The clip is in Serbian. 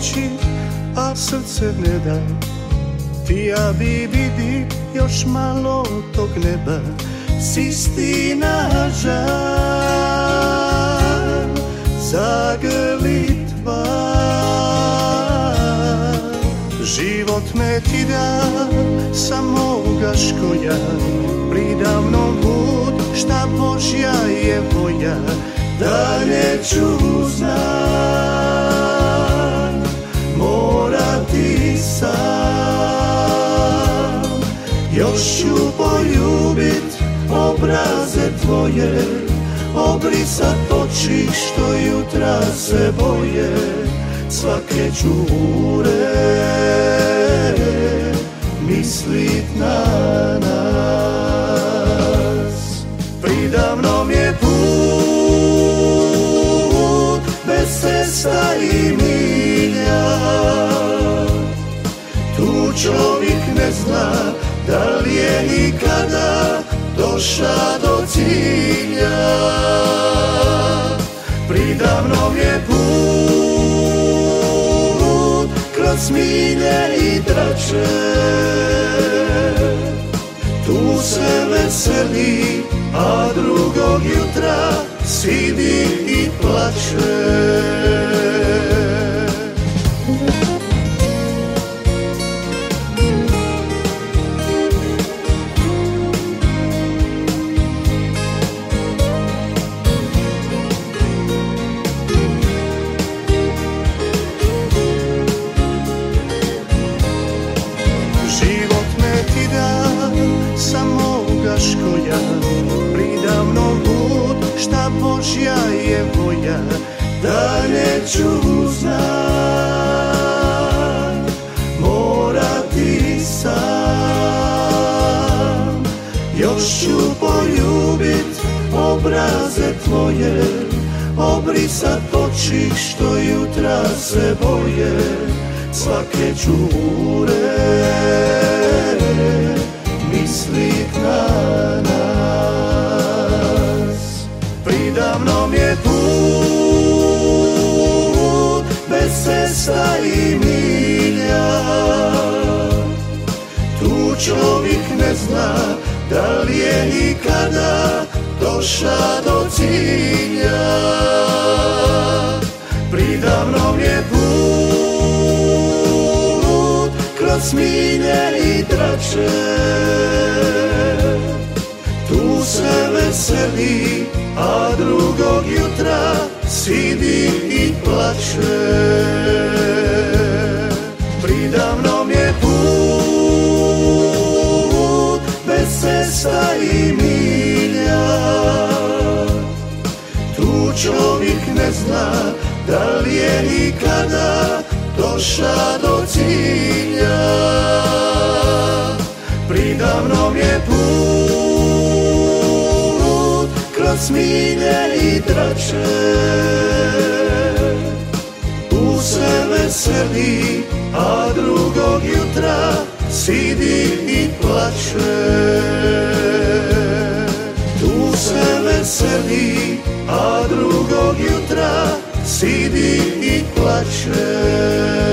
oči, a srce ne da. Ti ja bi vidi još malo tog neba, sisti na žar, zagrli tvar. Život me ti da, samo ga škoja, pridavno bud, šta Božja je volja, da neću znam, morati sam. Još ću poljubit obraze tvoje, obrisat oči što jutra se boje, svake čure mislit na nas. Pridavnom je put bez cesta i milja, tu čovjek ne zna da li je ikada doša do cilja. Pridavnom je put kroz milje i trače, tu se veseli, a drugog jutra sidi i plače. Samo ga škoja, pridavno bud, šta Božja je volja, da neću znam, morati sam. Još ću poljubit obraze tvoje, obrisat oči što jutra se boje, svake čure mislit na nas. Pridavnom je put bez cesta i milja, tu čovjek ne zna da li je ikada doša do cilja. Pridavnom je put kroz milje i trače, tu se veseli, a drugog jutra sidi i plače. Pridavnom je put bez cesta i milja, tu čovjek ne zna da li je ikada doša do cilja. Pridavnom je put kroz milje i trače, tu se veseli, a drugog jutra sidi i plače. Tu se veseli, a drugog jutra sidi i plače.